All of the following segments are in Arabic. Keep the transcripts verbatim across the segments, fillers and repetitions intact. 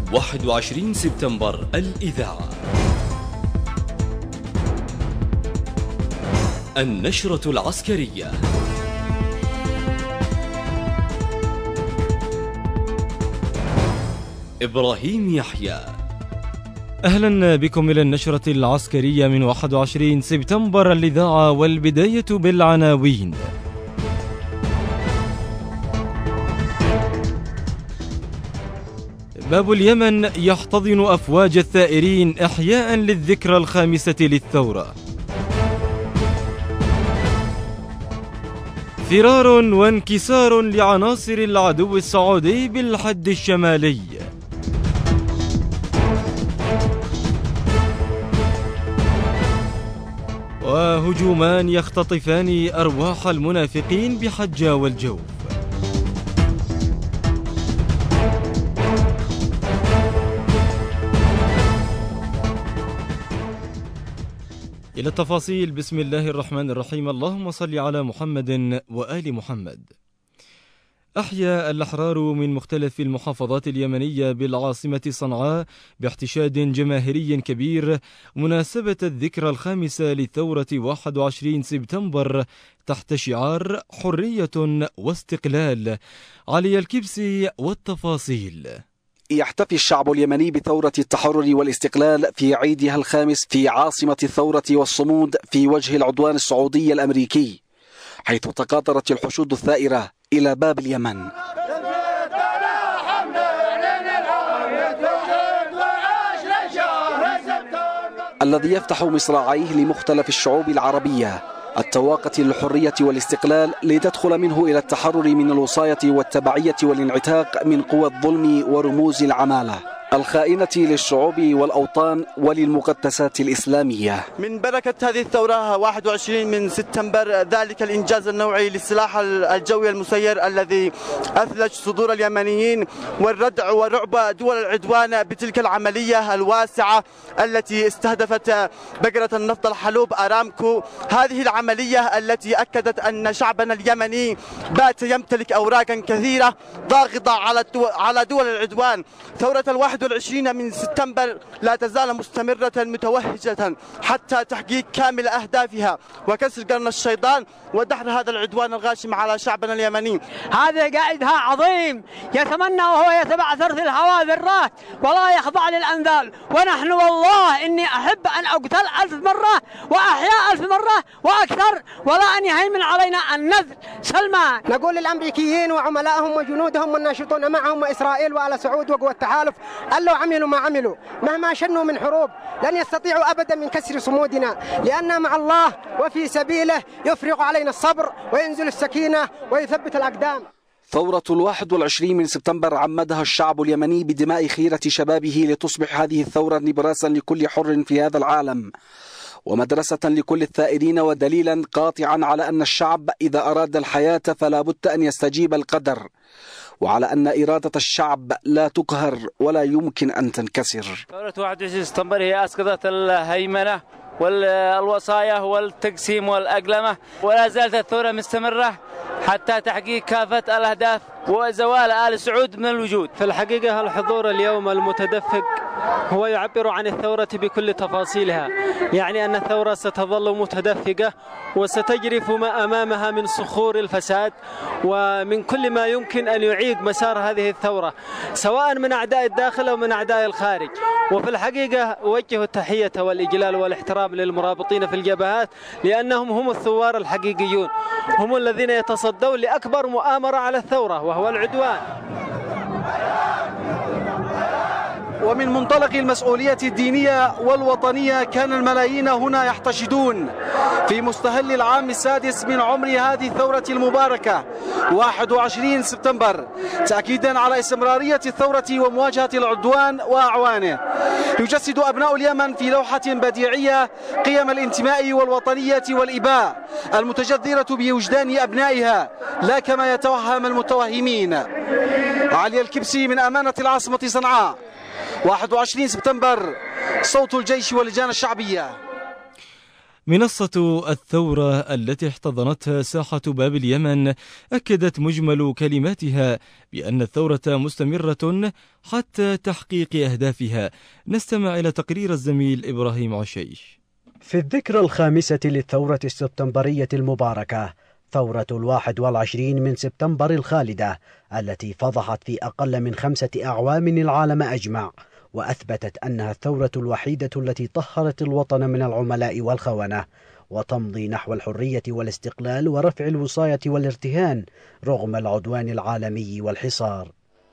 واحد وعشرين سبتمبر الإذاعة. النشرة العسكرية. إبراهيم يحيى. أهلا بكم إلى النشرة العسكرية من واحد وعشرين سبتمبر الإذاعة، والبداية بالعناوين. باب اليمن يحتضن أفواج الثائرين إحياء للذكرى الخامسة للثورة. فرار وانكسار لعناصر العدو السعودي بالحد الشمالي. وهجومان يختطفان أرواح المنافقين بحجة والجوف. إلى التفاصيل. بسم الله الرحمن الرحيم. اللهم صل على محمد وآل محمد. أحيا الأحرار من مختلف المحافظات اليمنية بالعاصمة صنعاء باحتشاد جماهيري كبير مناسبة الذكرى الخامسة لثورة واحد وعشرين سبتمبر تحت شعار حرية واستقلال. علي الكبسي والتفاصيل. يحتفي الشعب اليمني بثورة التحرر والاستقلال في عيدها الخامس في عاصمة الثورة والصمود في وجه العدوان السعودي الأمريكي، حيث تقاطرت الحشود الثائرة إلى باب اليمن. الذي يفتح مصراعيه لمختلف الشعوب العربية التواقة للحرية والاستقلال لتدخل منه إلى التحرر من الوصاية والتبعية والانعتاق من قوى الظلم ورموز العمالة الخائنة للشعوب والأوطان وللمقدسات الإسلامية. من بركة هذه الثورة واحد وعشرين من سبتمبر ذلك الإنجاز النوعي للسلاح الجوي المسير الذي أثلج صدور اليمنيين والردع ورعب دول العدوان بتلك العملية الواسعة التي استهدفت بقرة النفط الحلوب أرامكو. هذه العملية التي أكدت أن شعبنا اليمني بات يمتلك أوراقا كثيرة ضاغطة على على دول العدوان. ثورة الواحد والعشرين من سبتمبر لا تزال مستمرة متوهجة حتى تحقيق كامل أهدافها وكسر قرن الشيطان ودحر هذا العدوان الغاشم على شعبنا اليمني. هذا قائدها عظيم يتمنى وهو يتبعثر في الهواء ذرات ولا يخضع للأنذال، ونحن والله إني أحب أن أقتل ألف مرة وأحيا ألف مرة وأكثر ولا أن يهيمن علينا النذر سلمان. نقول للأمريكيين وعملائهم وجنودهم والناشطون معهم وإسرائيل وآل سعود وقوى التحالف أن لو عملوا ما عملوا مهما شنوا من حروب لن يستطيعوا أبدا من كسر صمودنا، لأن مع الله وفي سبيله يفرغ علينا الصبر وينزل السكينة ويثبت الأقدام. ثورة الواحد والعشرين من سبتمبر عمدها الشعب اليمني بدماء خيرة شبابه لتصبح هذه الثورة نبراسا لكل حر في هذا العالم ومدرسة لكل الثائرين ودليلا قاطعا على أن الشعب إذا أراد الحياة فلا بد أن يستجيب القدر، وعلى أن إرادة الشعب لا تقهر ولا يمكن أن تنكسر. ثورة واحد وعشرين سبتمبر هي أسقطت الهيمنة والوصايا والتقسيم والأقلمة، ولا زالت الثورة مستمرة حتى تحقيق كافة الأهداف وزوال آل سعود من الوجود. في الحقيقة الحضور اليوم المتدفق هو يعبر عن الثورة بكل تفاصيلها، يعني أن الثورة ستظل متدفقة وستجرف ما أمامها من صخور الفساد ومن كل ما يمكن أن يعيق مسار هذه الثورة سواء من أعداء الداخل أو من أعداء الخارج. وفي الحقيقة أوجه التحية والإجلال والاحترام للمرابطين في الجبهات، لأنهم هم الثوار الحقيقيون، هم الذين يتصدون لأكبر مؤامرة على الثورة وهو العدوان. ومن منطلق المسؤولية الدينية والوطنية كان الملايين هنا يحتشدون في مستهل العام السادس من عمر هذه الثورة المباركة واحد وعشرين سبتمبر، تأكيدا على استمرارية الثورة ومواجهة العدوان وأعوانه. يجسد أبناء اليمن في لوحة بديعية قيم الانتماء والوطنية والإباء المتجذرة بوجدان أبنائها لا كما يتوهم المتوهمين. علي الكبسي من أمانة العاصمة صنعاء. واحد وعشرين سبتمبر، صوت الجيش واللجان الشعبية. منصة الثورة التي احتضنتها ساحة باب اليمن أكدت مجمل كلماتها بأن الثورة مستمرة حتى تحقيق أهدافها. نستمع إلى تقرير الزميل إبراهيم عشيش. في الذكرى الخامسة للثورة السبتمبرية المباركة، ثورة الواحد والعشرين من سبتمبر الخالدة التي فضحت في أقل من خمسة أعوام العالم أجمع، وأثبتت أنها الثورة الوحيدة التي طهرت الوطن من العملاء والخونة، وتمضي نحو الحرية والاستقلال ورفع الوصاية والارتهان رغم العدوان العالمي والحصار.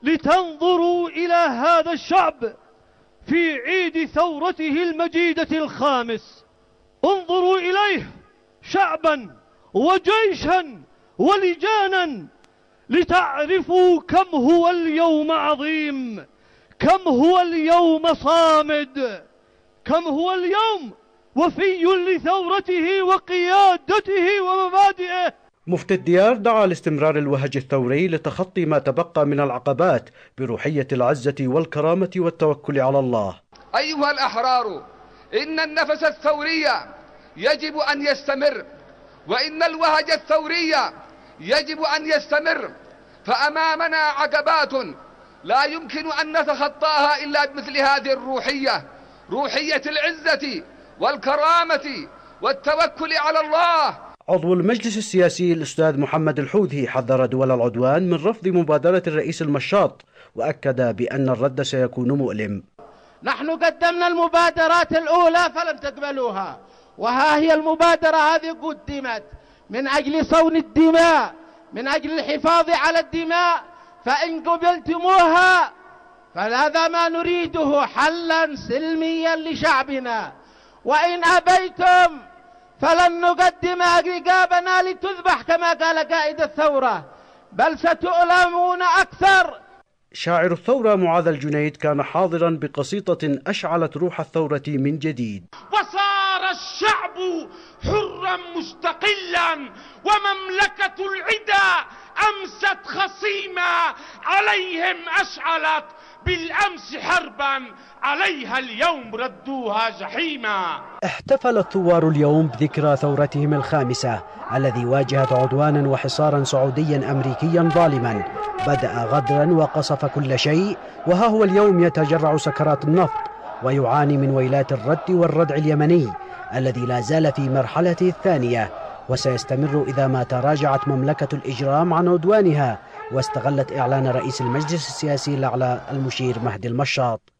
لتنظروا إلى هذا الشعب في عيد ثورته المجيدة الخامس، انظروا إليه شعبا وجيشا ولجانا لتعرفوا كم هو اليوم عظيم، كم هو اليوم صامد، كم هو اليوم وفي لثورته وقيادته ومبادئه. مفتي الديار دعا لاستمرار الوهج الثوري لتخطي ما تبقى من العقبات بروحية العزة والكرامة والتوكل على الله. أيها الأحرار، إن النفس الثوري يجب أن يستمر، وإن الوهج الثوري يجب أن يستمر، فأمامنا عقبات لا يمكن أن نتخطاها إلا بمثل هذه الروحية، روحية العزة والكرامة والتوكل على الله. عضو المجلس السياسي الأستاذ محمد الحوثي حذر دول العدوان من رفض مبادرة الرئيس المشاط، وأكد بأن الرد سيكون مؤلم. نحن قدمنا المبادرات الأولى فلم تقبلوها، وها هي المبادرة هذه قدمت من أجل صون الدماء، من أجل الحفاظ على الدماء، فإن قبلتموها فهذا ما نريده، حلا سلميا لشعبنا، وإن أبيتم فلن نقدم رقابنا لتذبح كما قال قائد الثورة، بل ستؤلمون أكثر. شاعر الثورة معاذ الجنيد كان حاضرا بقصيدة أشعلت روح الثورة من جديد. وصار الشعب حرا مستقلا، ومملكة العدا أمست خصيمة، عليهم أشعلت بالأمس حربا، عليها اليوم ردوها جحيما. احتفل الثوار اليوم بذكرى ثورتهم الخامسة الذي واجهت عدوانا وحصارا سعوديا أمريكيا ظالما بدأ غدرا وقصف كل شيء، وها هو اليوم يتجرع سكرات النفط ويعاني من ويلات الرد والردع اليمني الذي لا زال في مرحلته الثانية، وسيستمر إذا ما تراجعت مملكة الإجرام عن عدوانها واستغلت إعلان رئيس المجلس السياسي الأعلى المشير مهدي المشاط.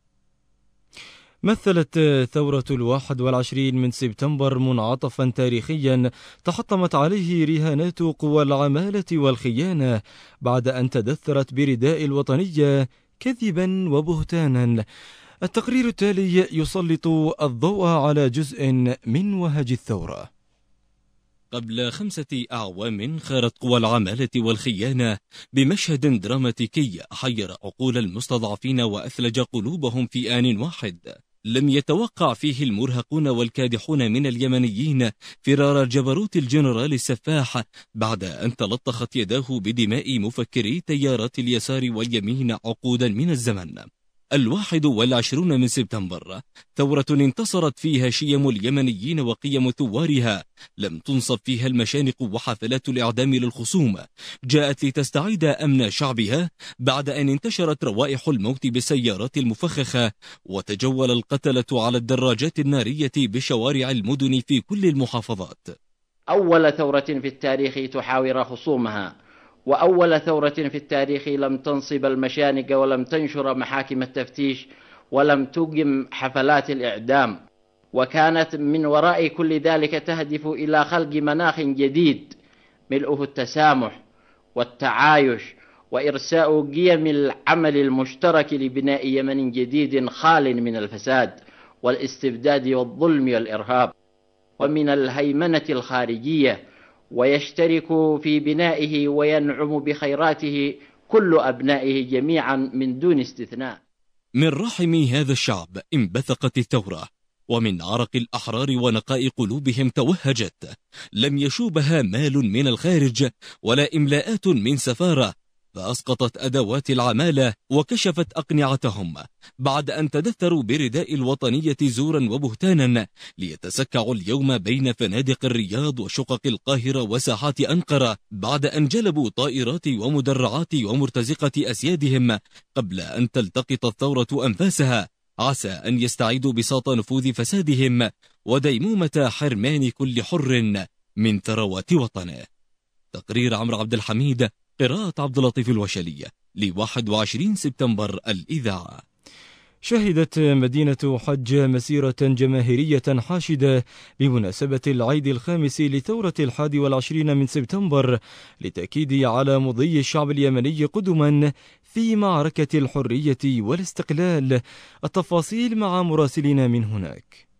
مثلت ثورة الواحد والعشرين من سبتمبر منعطفا تاريخيا تحطمت عليه رهانات قوى العمالة والخيانة بعد أن تدثرت برداء الوطنية كذبا وبهتانا. التقرير التالي يسلط الضوء على جزء من وهج الثورة. قبل خمسة أعوام خارت قوى العمالة والخيانة بمشهد دراماتيكي حير عقول المستضعفين وأثلج قلوبهم في آن واحد. لم يتوقع فيه المرهقون والكادحون من اليمنيين فرار جبروت الجنرال السفاح بعد أن تلطخت يداه بدماء مفكري تيارات اليسار واليمين عقودا من الزمن. الواحد والعشرون من سبتمبر ثورة انتصرت فيها شيم اليمنيين وقيم ثوارها، لم تنصب فيها المشانق وحفلات الإعدام للخصوم، جاءت لتستعيد أمن شعبها بعد أن انتشرت روائح الموت بالسيارات المفخخة وتجول القتلة على الدراجات النارية بشوارع المدن في كل المحافظات. أول ثورة في التاريخ تحاور خصومها، وأول ثورة في التاريخ لم تنصب المشانق ولم تنشر محاكم التفتيش ولم تقم حفلات الإعدام، وكانت من وراء كل ذلك تهدف إلى خلق مناخ جديد ملؤه التسامح والتعايش وإرساء قيم العمل المشترك لبناء يمن جديد خال من الفساد والاستبداد والظلم والإرهاب ومن الهيمنة الخارجية، ويشترك في بنائه وينعم بخيراته كل أبنائه جميعا من دون استثناء. من رحم هذا الشعب انبثقت الثورة، ومن عرق الأحرار ونقاء قلوبهم توهجت، لم يشوبها مال من الخارج ولا إملاءات من سفارة، فأسقطت أدوات العمالة وكشفت أقنعتهم بعد أن تدثروا برداء الوطنية زورا وبهتانا ليتسكعوا اليوم بين فنادق الرياض وشقق القاهرة وساحات أنقرة بعد أن جلبوا طائرات ومدرعات ومرتزقة أسيادهم قبل أن تلتقط الثورة أنفاسها، عسى أن يستعيدوا بساط نفوذ فسادهم وديمومة حرمان كل حر من ثروات وطنه. تقرير عمرو عبد الحميد، قراءة عبد اللطيف الوشلية، لواحد وعشرين سبتمبر الإذاعة. شهدت مدينة حجة مسيرة جماهيرية حاشدة بمناسبة العيد الخامس لثورة الحادي والعشرين من سبتمبر لتأكيد على مضي الشعب اليمني قدما في معركة الحرية والاستقلال. التفاصيل مع مراسلين من هناك.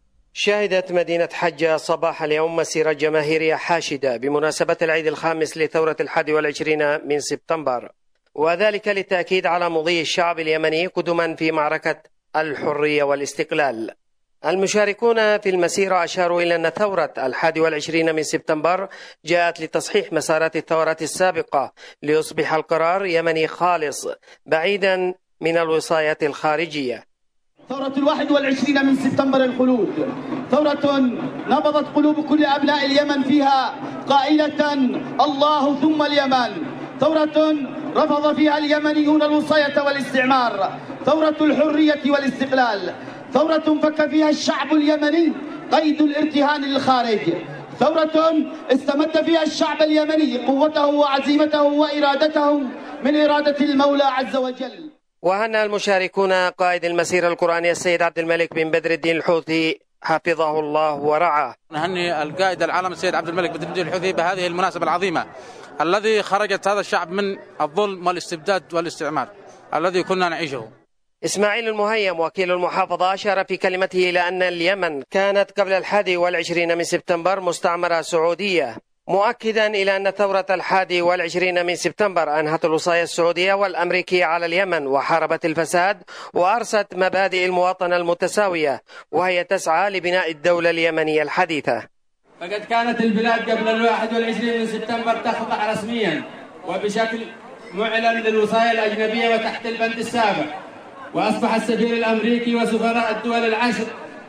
شهدت مدينة حجة صباح اليوم مسيرة جماهيرية حاشدة بمناسبة العيد الخامس لثورة الحادي والعشرين من سبتمبر، وذلك للتأكيد على مضي الشعب اليمني قدما في معركة الحرية والاستقلال. المشاركون في المسيرة أشاروا إلى أن ثورة الحادي والعشرين من سبتمبر جاءت لتصحيح مسارات الثورات السابقة ليصبح القرار يمني خالص بعيدا من الوصاية الخارجية. ثورة الواحد والعشرين من سبتمبر الخلود، ثورة نبضت قلوب كل أبناء اليمن فيها قائلة الله ثم اليمن، ثورة رفض فيها اليمنيون الوصاية والاستعمار، ثورة الحرية والاستقلال، ثورة فك فيها الشعب اليمني قيد الارتهان للخارج، ثورة استمد فيها الشعب اليمني قوته وعزيمته وإرادته من إرادة المولى عز وجل. وهنأ المشاركون قائد المسيرة القرآنية السيد عبد الملك بن بدر الدين الحوثي حفظه الله ورعاه. نهني القائد العالم السيد عبد الملك بدر الدين الحوثي بهذه المناسبة العظيمة الذي خرجت هذا الشعب من الظلم والاستبداد والاستعمار الذي كنا نعيشه. إسماعيل المهيم وكيل المحافظة أشار في كلمته إلى أن اليمن كانت قبل الحادي والعشرين من سبتمبر مستعمرة سعودية، مؤكدا إلى أن ثورة الحادي والعشرين من سبتمبر أنهت الوصاية السعودية والأمريكية على اليمن وحاربت الفساد وأرست مبادئ المواطنة المتساوية، وهي تسعى لبناء الدولة اليمنية الحديثة. فقد كانت البلاد قبل الواحد والعشرين من سبتمبر تخضع رسميا وبشكل معلن للوصاية الأجنبية وتحت البند السابع، وأصبح السفير الأمريكي وسفراء الدول العشر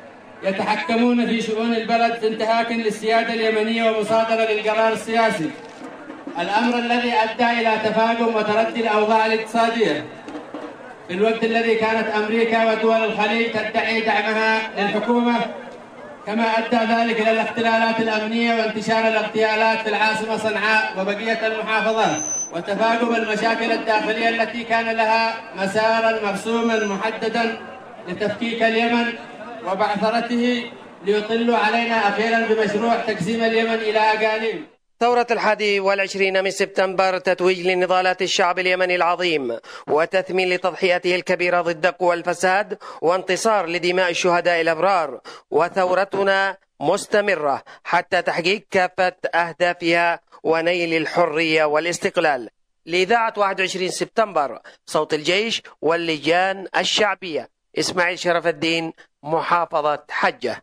يتحكمون في شؤون البلد انتهاكا للسيادة اليمنية ومصادرة للقرار السياسي، الأمر الذي أدى إلى تفاقم وتردي الأوضاع الاقتصادية في الوقت الذي كانت أمريكا ودول الخليج تدعي دعمها للحكومة، كما أدى ذلك إلى الاختلالات الأمنية وانتشار الاغتيالات في العاصمة صنعاء وبقية المحافظات وتفاقم المشاكل الداخلية التي كان لها مسارا مرسوما محددا لتفكيك اليمن وبعثرته ليطلوا علينا أخيرا بمشروع تقسيم اليمن إلى أقاليم. ثورة الحادي والعشرين من سبتمبر تتويج لنضالات الشعب اليمني العظيم وتثمين لتضحياته الكبيرة ضد قوى الفساد وانتصار لدماء الشهداء الأبرار، وثورتنا مستمرة حتى تحقيق كافة أهدافها ونيل الحرية والاستقلال. لإذاعة واحد وعشرين سبتمبر صوت الجيش واللجان الشعبية، إسماعيل شرف الدين، محافظة حجة.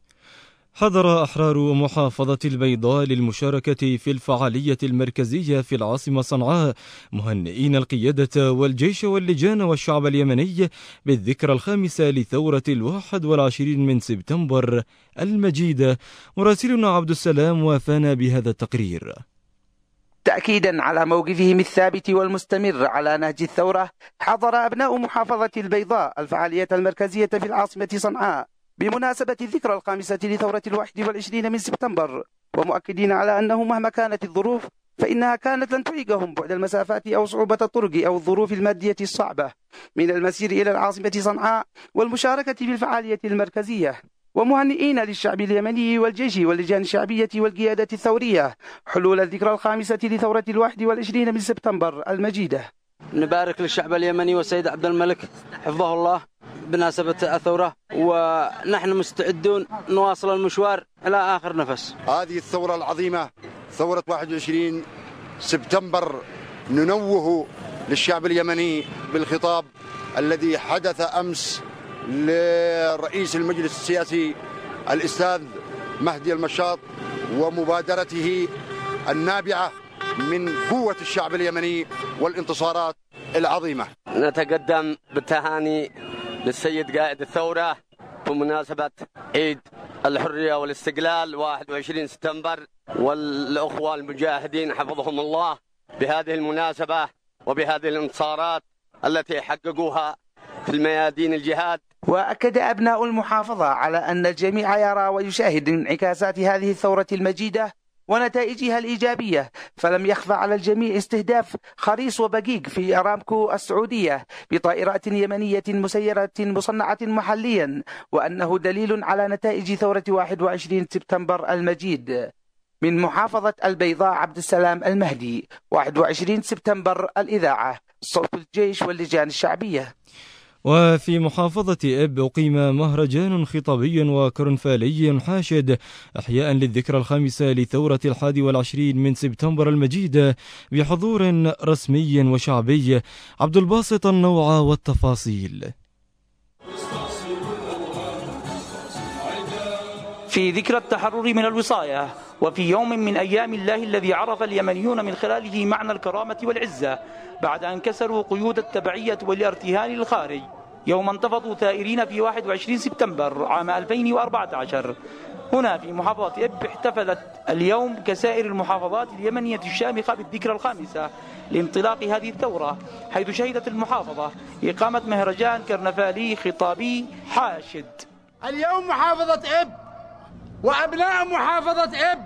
حضر أحرار محافظة البيضاء للمشاركة في الفعالية المركزية في العاصمة صنعاء، مهنئين القيادة والجيش واللجان والشعب اليمني بالذكرى الخامسة لثورة الواحد والعشرين من سبتمبر المجيدة. مراسلنا عبد السلام وافانا بهذا التقرير. تأكيدا على موقفهم الثابت والمستمر على نهج الثورة، حضر أبناء محافظة البيضاء الفعالية المركزية في العاصمة صنعاء بمناسبة الذكرى الخامسة لثورة الواحد والعشرين من سبتمبر، ومؤكدين على أنه مهما كانت الظروف فإنها كانت لن تعيقهم بعد المسافات أو صعوبة الطرق أو الظروف المادية الصعبة من المسير إلى العاصمة صنعاء والمشاركة في الفعالية المركزية، ومهنئين للشعب اليمني والجيش واللجان الشعبية والقيادة الثورية حلول الذكرى الخامسة لثورة الواحد والعشرين من سبتمبر المجيدة. نبارك للشعب اليمني والسيد عبد الملك حفظه الله بمناسبة الثورة، ونحن مستعدون نواصل المشوار إلى آخر نفس. هذه الثورة العظيمة ثورة واحد وعشرين سبتمبر ننوه للشعب اليمني بالخطاب الذي حدث أمس لرئيس المجلس السياسي الأستاذ مهدي المشاط ومبادرته النابعة من قوة الشعب اليمني والانتصارات العظيمة. نتقدم بالتهاني للسيد قائد الثورة بمناسبة عيد الحرية والاستقلال واحد وعشرين سبتمبر، والأخوة المجاهدين حفظهم الله بهذه المناسبة وبهذه الانتصارات التي حققوها في الميادين الجهاد. وأكد أبناء المحافظة على أن الجميع يرى ويشاهد انعكاسات هذه الثورة المجيدة ونتائجها الإيجابية، فلم يخفى على الجميع استهداف خريص وبقيق في أرامكو السعودية بطائرات يمنية مسيرة مصنعة محليا، وأنه دليل على نتائج ثورة واحد وعشرين سبتمبر المجيد. من محافظة البيضاء عبد السلام المهدي، واحد وعشرين سبتمبر الإذاعة، صوت الجيش واللجان الشعبية. وفي محافظة إب أقيم مهرجان خطابي وكرنفالي حاشد إحياء للذكرى الخامسة لثورة الحادي والعشرين من سبتمبر المجيدة بحضور رسمي وشعبي. عبد الباسط النوعة والتفاصيل. في ذكرى التحرر من الوصاية، وفي يوم من أيام الله الذي عرف اليمنيون من خلاله معنى الكرامة والعزة بعد أن كسروا قيود التبعية والارتهان للخارج، يوم انتفضوا ثائرين في واحد وعشرين سبتمبر عام ألفين وأربعة عشر. هنا في محافظة إب احتفلت اليوم كسائر المحافظات اليمنية الشامخة بالذكرى الخامسة لانطلاق هذه الثورة، حيث شهدت المحافظة إقامة مهرجان كرنفالي خطابي حاشد. اليوم محافظة إب وأبناء محافظة إب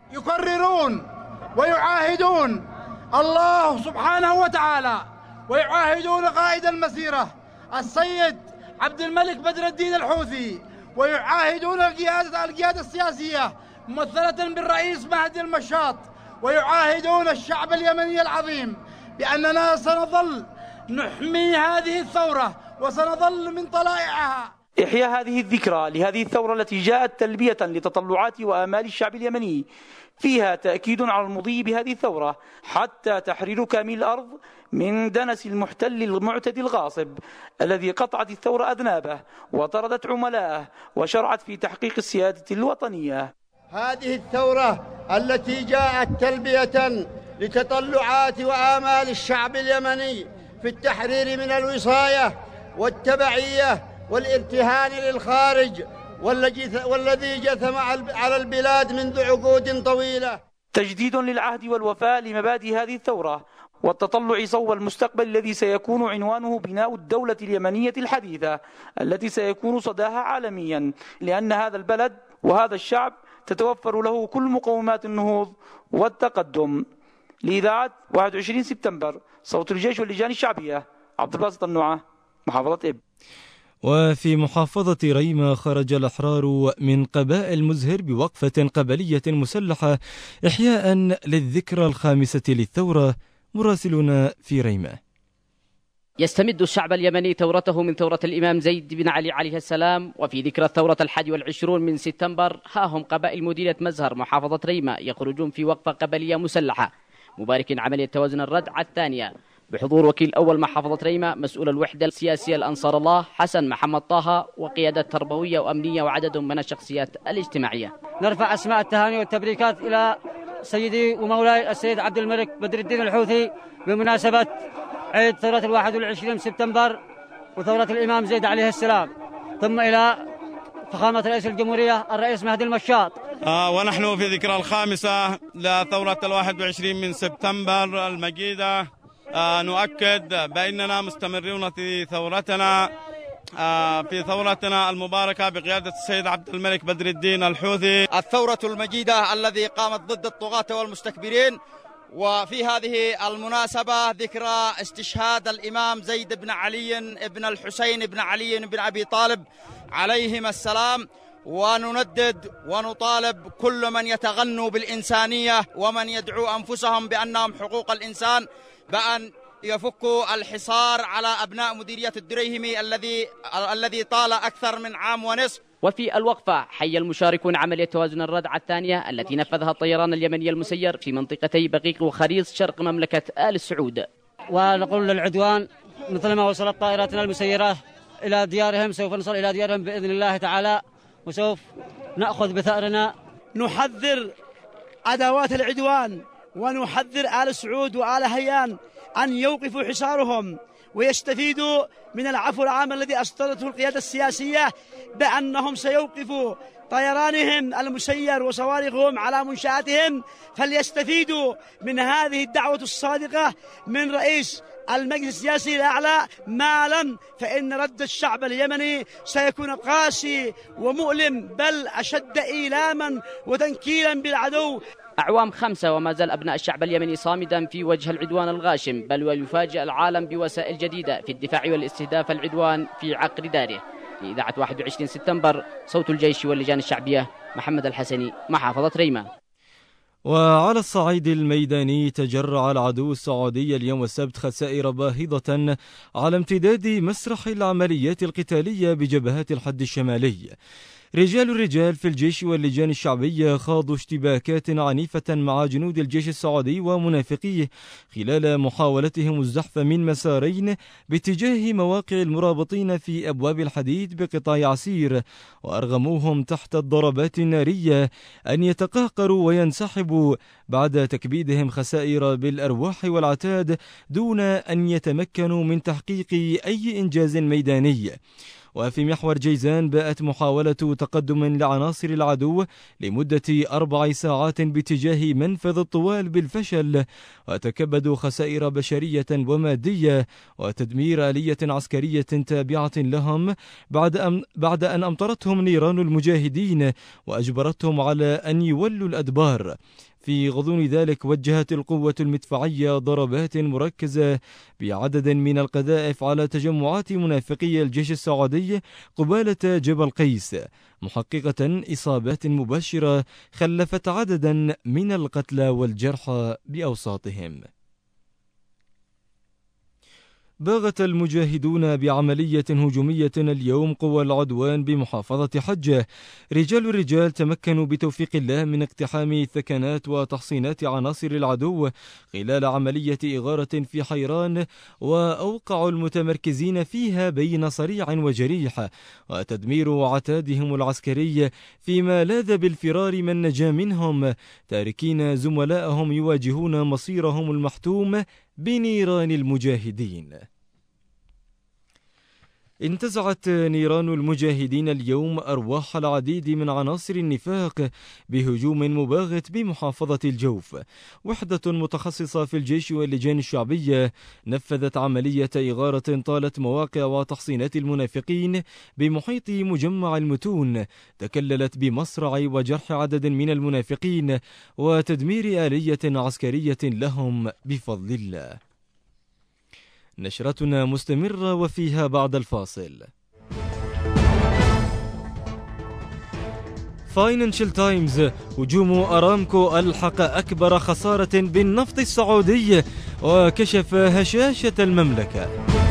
يقررون ويعاهدون الله سبحانه وتعالى، ويعاهدون قائد المسيرة السيد عبد الملك بدر الدين الحوثي، ويعاهدون القيادة القيادة السياسية ممثلة بالرئيس مهدي المشاط، ويعاهدون الشعب اليمني العظيم بأننا سنظل نحمي هذه الثورة وسنظل من طلائعها. إحياء هذه الذكرى لهذه الثورة التي جاءت تلبية لتطلعات وآمال الشعب اليمني، فيها تأكيد على المضي بهذه الثورة حتى تحرير كامل الأرض من دنس المحتل المعتدي الغاصب الذي قطعت الثورة أذنابه وطردت عملاءه وشرعت في تحقيق السيادة الوطنية. هذه الثورة التي جاءت تلبية لتطلعات وآمال الشعب اليمني في التحرير من الوصاية والتبعية والارتهان للخارج والذي جثم على البلاد منذ عقود طويلة. تجديد للعهد والوفاء لمبادئ هذه الثورة والتطلع صوب المستقبل الذي سيكون عنوانه بناء الدولة اليمنية الحديثة التي سيكون صداها عالميا، لأن هذا البلد وهذا الشعب تتوفر له كل مقومات النهوض والتقدم. لإذاعة واحد وعشرين سبتمبر، صوت الجيش واللجان الشعبية، عبد الباسط النوعة، محافظة إب. وفي محافظة ريمة خرج الأحرار من قبائل مزهر بوقفة قبلية مسلحة إحياء للذكرى الخامسة للثورة. مراسلنا في ريمة. يستمد الشعب اليمني ثورته من ثورة الإمام زيد بن علي عليه السلام، وفي ذكرى الثورة الحادي والعشرون من سبتمبر ها هم قبائل مدينة مزهر محافظة ريمة يخرجون في وقفة قبلية مسلحة مباركين عملية توازن الردع الثانية بحضور وكيل أول محافظة ريمة مسؤول الوحدة السياسية الأنصار الله حسن محمد طه وقيادة تربوية وأمنية وعدد من الشخصيات الاجتماعية. نرفع أسماء التهاني والتبريكات إلى سيدي ومولاي السيد عبد الملك بدر الدين الحوثي بمناسبة عيد ثورة الواحد والعشرين سبتمبر وثورة الإمام زيد عليه السلام، ثم إلى فخامة رئيس الجمهورية الرئيس مهدي المشاط. آه ونحن في ذكرى الخامسة لثورة الواحد والعشرين من سبتمبر المجيدة، آه نؤكد بأننا مستمرون في ثورتنا آه في ثورتنا المباركة بقيادة السيد عبد الملك بدر الدين الحوثي. الثورة المجيدة الذي قامت ضد الطغاة والمستكبرين، وفي هذه المناسبة ذكرى استشهاد الإمام زيد بن علي بن الحسين بن علي بن أبي طالب عليهما السلام، ونندد ونطالب كل من يتغنوا بالإنسانية ومن يدعو أنفسهم بأنهم حقوق الإنسان بأن يفكوا الحصار على أبناء مديرية الدريهمي الذي الذي طال أكثر من عام ونصف. وفي الوقفة حي المشاركون عملية توازن الردع الثانية التي نفذها الطيران اليمني المسير في منطقتي بقيق وخريص شرق مملكة آل سعود. ونقول للعدوان مثلما وصلت طائراتنا المسيرة إلى ديارهم سوف نصل إلى ديارهم بإذن الله تعالى، وسوف نأخذ بثأرنا. نحذر أدوات العدوان ونحذر آل سعود وآل هيان أن يوقفوا حصارهم ويستفيدوا من العفو العام الذي أصدرته القيادة السياسية بأنهم سيوقفوا طيرانهم المسير وصواريخهم على منشآتهم، فليستفيدوا من هذه الدعوة الصادقة من رئيس المجلس السياسي الأعلى، ما لم فإن رد الشعب اليمني سيكون قاسي ومؤلم، بل أشد إيلاما وتنكيلا بالعدو. أعوام خمسة وما زال أبناء الشعب اليمني صامدا في وجه العدوان الغاشم، بل ويفاجئ العالم بوسائل جديدة في الدفاع والاستهداف العدوان في عقر داره. لإذاعة واحد وعشرين سبتمبر، صوت الجيش واللجان الشعبية، محمد الحسني، محافظة ريمة. وعلى الصعيد الميداني تجرع العدو السعودي اليوم السبت خسائر باهظة على امتداد مسرح العمليات القتالية بجبهات الحد الشمالي. رجال الرجال في الجيش واللجان الشعبية خاضوا اشتباكات عنيفة مع جنود الجيش السعودي ومنافقيه خلال محاولتهم الزحف من مسارين باتجاه مواقع المرابطين في أبواب الحديد بقطاع عسير، وأرغموهم تحت الضربات النارية أن يتقهقروا وينسحبوا بعد تكبيدهم خسائر بالأرواح والعتاد دون أن يتمكنوا من تحقيق أي إنجاز ميداني. وفي محور جيزان باءت محاولة تقدم لعناصر العدو لمدة أربع ساعات باتجاه منفذ الطوال بالفشل، وتكبدوا خسائر بشرية ومادية وتدمير آلية عسكرية تابعة لهم بعد أن, بعد أن أمطرتهم نيران المجاهدين وأجبرتهم على أن يولوا الأدبار. في غضون ذلك وجهت القوة المدفعية ضربات مركزة بعدد من القذائف على تجمعات منافقي الجيش السعودي قبالة جبل قيس، محققة إصابات مباشرة خلفت عددا من القتلى والجرحى بأوساطهم. باغت المجاهدون بعملية هجومية اليوم قوى العدوان بمحافظة حجة. رجال الرجال تمكنوا بتوفيق الله من اقتحام ثكنات وتحصينات عناصر العدو خلال عملية إغارة في حيران، وأوقعوا المتمركزين فيها بين صريع وجريح، وتدمير عتادهم العسكري، فيما لاذ بالفرار من نجا منهم، تاركين زملائهم يواجهون مصيرهم المحتوم بنيران المجاهدين. انتزعت نيران المجاهدين اليوم أرواح العديد من عناصر النفاق بهجوم مباغت بمحافظة الجوف. وحدة متخصصة في الجيش واللجان الشعبية نفذت عملية إغارة طالت مواقع وتحصينات المنافقين بمحيط مجمع المتون، تكللت بمصرع وجرح عدد من المنافقين وتدمير آلية عسكرية لهم بفضل الله. نشرتنا مستمرة وفيها بعد الفاصل. فاينانشال تايمز: هجوم أرامكو ألحق أكبر خسارة بالنفط السعودي وكشف هشاشة المملكة.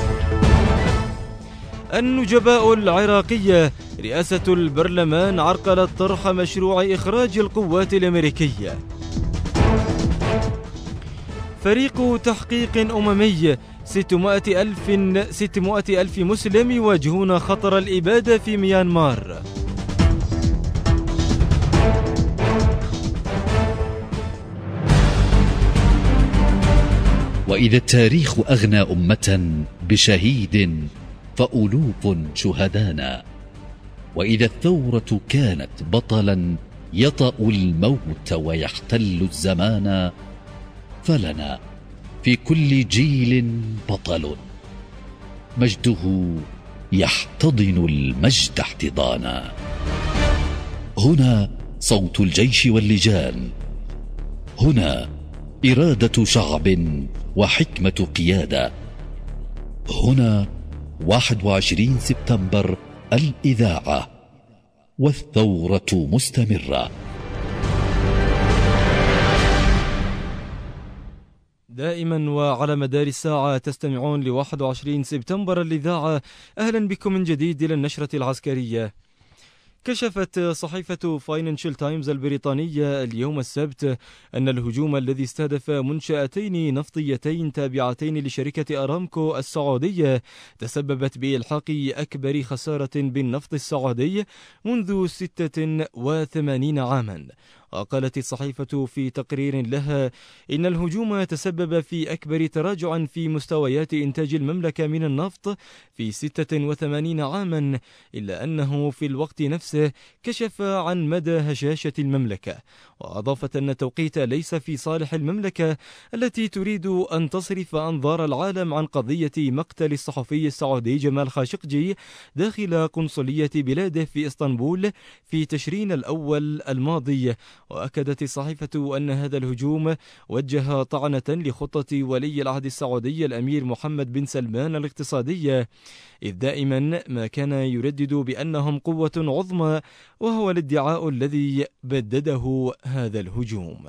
النجباء العراقية: رئاسة البرلمان عرقلت طرح مشروع إخراج القوات الأمريكية. فريق تحقيق أممي: ستمائة ألف ستمائة ألف مسلم يواجهون خطر الإبادة في ميانمار. وإذا التاريخ أغنى أمة بشهيد فألوف شهدانا، وإذا الثورة كانت بطلا يطأ الموت ويحتل الزمان، فلنا في كل جيل بطل مجده يحتضن المجد احتضانا. هنا صوت الجيش واللجان، هنا إرادة شعب وحكمة قيادة، هنا واحد وعشرين سبتمبر الإذاعة، والثورة مستمرة. دائما وعلى مدار الساعة تستمعون لواحد وعشرين سبتمبر الإذاعة. أهلا بكم من جديد إلى النشرة العسكرية. كشفت صحيفة فاينانشال تايمز البريطانية اليوم السبت أن الهجوم الذي استهدف منشأتين نفطيتين تابعتين لشركة أرامكو السعودية تسببت بإلحاق أكبر خسارة بالنفط السعودي منذ ستة وثمانين عاما. وقالت الصحيفة في تقرير لها إن الهجوم تسبب في أكبر تراجع في مستويات إنتاج المملكة من النفط في ستة وثمانين عاما، إلا أنه في الوقت نفسه كشف عن مدى هشاشة المملكة. وأضافت أن التوقيت ليس في صالح المملكة التي تريد أن تصرف أنظار العالم عن قضية مقتل الصحفي السعودي جمال خاشقجي داخل قنصلية بلاده في إسطنبول في تشرين الأول الماضي. وأكدت الصحيفة أن هذا الهجوم وجه طعنة لخطة ولي العهد السعودي الأمير محمد بن سلمان الاقتصادية، إذ دائما ما كان يردد بأنهم قوة عظمى، وهو الادعاء الذي بدده هذا الهجوم.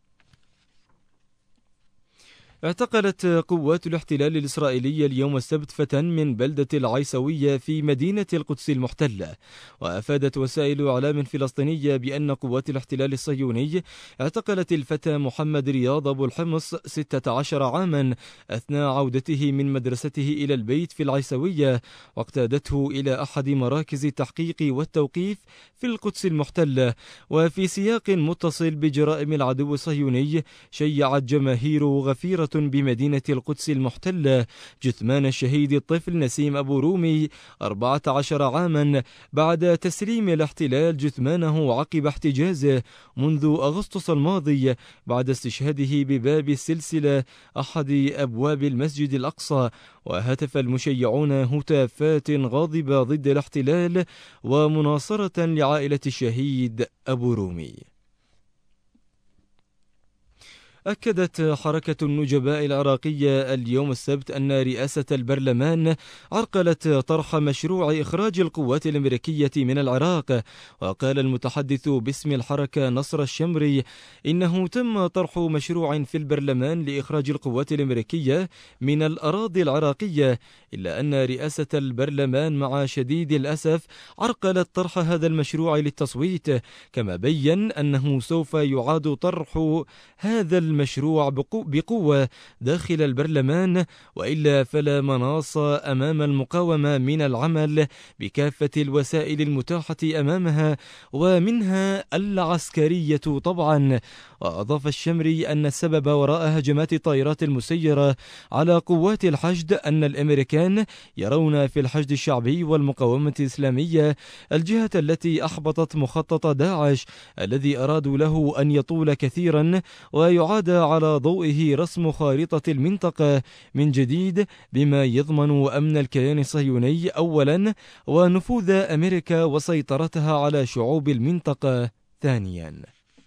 اعتقلت قوات الاحتلال الإسرائيلي اليوم السبت فتى من بلدة العيسوية في مدينة القدس المحتلة. وأفادت وسائل إعلام فلسطينية بأن قوات الاحتلال الصهيوني اعتقلت الفتى محمد رياض أبو الحمص ستة عشر عاما أثناء عودته من مدرسته إلى البيت في العيسوية، واقتادته إلى أحد مراكز التحقيق والتوقيف في القدس المحتلة. وفي سياق متصل بجرائم العدو الصهيوني، شيعت جماهير غفيرة بمدينة القدس المحتلة جثمان الشهيد الطفل نسيم أبو رومي أربعة عشر عاما بعد تسليم الاحتلال جثمانه عقب احتجازه منذ أغسطس الماضي بعد استشهاده بباب السلسلة أحد أبواب المسجد الأقصى. وهتف المشيعون هتافات غاضبة ضد الاحتلال ومناصرة لعائلة الشهيد أبو رومي. أكدت حركة النجباء العراقية اليوم السبت أن رئاسة البرلمان عرقلت طرح مشروع إخراج القوات الأمريكية من العراق. وقال المتحدث باسم الحركة نصر الشمري إنه تم طرح مشروع في البرلمان لإخراج القوات الأمريكية من الأراضي العراقية، إلا أن رئاسة البرلمان مع شديد الأسف عرقلت طرح هذا المشروع للتصويت، كما بين أنه سوف يعاد طرح هذا المشروع بقوة داخل البرلمان، وإلا فلا مناص أمام المقاومة من العمل بكافة الوسائل المتاحة أمامها ومنها العسكرية طبعا. وأضاف الشمري أن السبب وراء هجمات الطائرات المسيرة على قوات الحشد أن الأمريكان يرون في الحشد الشعبي والمقاومة الإسلامية الجهة التي أحبطت مخطط داعش الذي أرادوا له أن يطول كثيرا، ويعاد على ضوئه رسم خارطة المنطقة من جديد بما يضمن أمن الكيان الصهيوني أولا، ونفوذ أمريكا وسيطرتها على شعوب المنطقة ثانيا.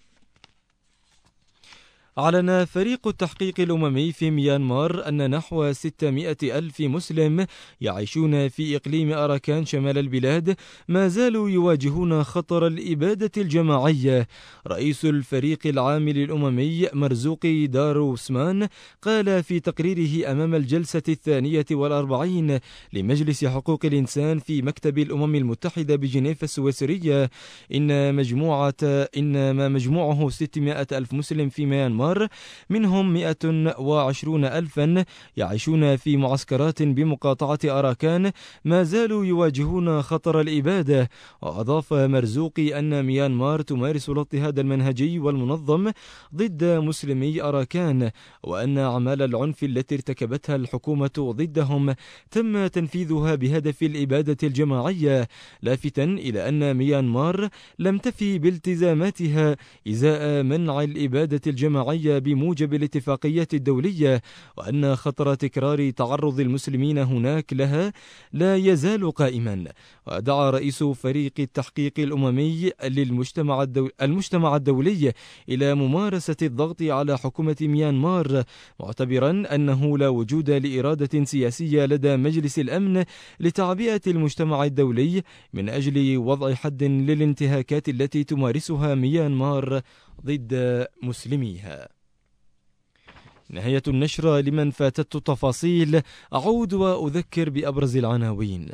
أعلن فريق التحقيق الأممي في ميانمار أن نحو ستمائة ألف مسلم يعيشون في إقليم أراكان شمال البلاد ما زالوا يواجهون خطر الإبادة الجماعية. رئيس الفريق العام الأممي مرزوقي داروسمان قال في تقريره أمام الجلسة الثانية والأربعين لمجلس حقوق الإنسان في مكتب الأمم المتحدة بجنيف السويسرية إن مجموعة إن ما مجموعه ستمائة ألف مسلم في ميانمار منهم مئة وعشرون ألفا يعيشون في معسكرات بمقاطعة أراكان ما زالوا يواجهون خطر الإبادة. وأضاف مرزوقي أن ميانمار تمارس الاضطهاد المنهجي والمنظم ضد مسلمي أراكان، وأن أعمال العنف التي ارتكبتها الحكومة ضدهم تم تنفيذها بهدف الإبادة الجماعية، لافتا إلى أن ميانمار لم تفي بالتزاماتها إزاء منع الإبادة الجماعية بموجب الاتفاقية الدولية، وأن خطر تكرار تعرض المسلمين هناك لها لا يزال قائما. ودعا رئيس فريق التحقيق الأممي للمجتمع الدولي المجتمع الدولي إلى ممارسة الضغط على حكومة ميانمار، معتبرا أنه لا وجود لإرادة سياسية لدى مجلس الأمن لتعبئة المجتمع الدولي من أجل وضع حد للانتهاكات التي تمارسها ميانمار ضد مسلميها. نهاية النشرة. لمن فاتت التفاصيل أعود وأذكر بأبرز العناوين.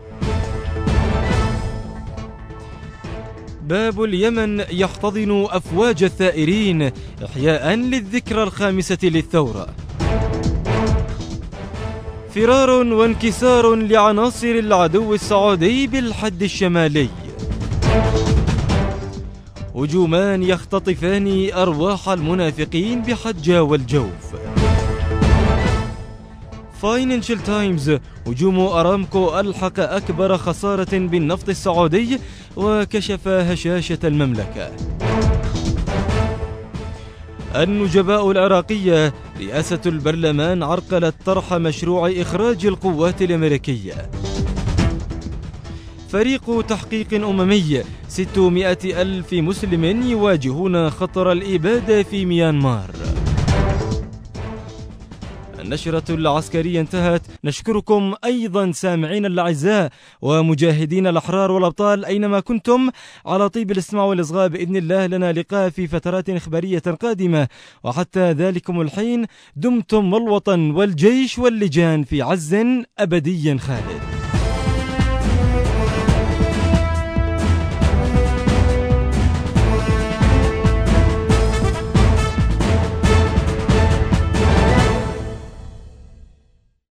باب اليمن يحتضن أفواج الثائرين إحياء للذكرى الخامسة للثورة. فرار وانكسار لعناصر العدو السعودي بالحد الشمالي. هجومان يختطفان أرواح المنافقين بحجة والجوف. فاينانشال تايمز: هجوم أرامكو ألحق أكبر خسارة بالنفط السعودي وكشف هشاشة المملكة. النجباء العراقية: رئاسة البرلمان عرقلت طرح مشروع إخراج القوات الأمريكية. فريق تحقيق أممي: ستمائة ألف مسلم يواجهون خطر الإبادة في ميانمار. النشرة العسكرية انتهت. نشكركم أيضا سامعين الأعزاء ومجاهدين الأحرار والأبطال أينما كنتم على طيب الاستماع والإصغاء. بإذن الله لنا لقاء في فترات إخبارية قادمة، وحتى ذلكم الحين دمتم والوطن والجيش واللجان في عز أبدي خالد.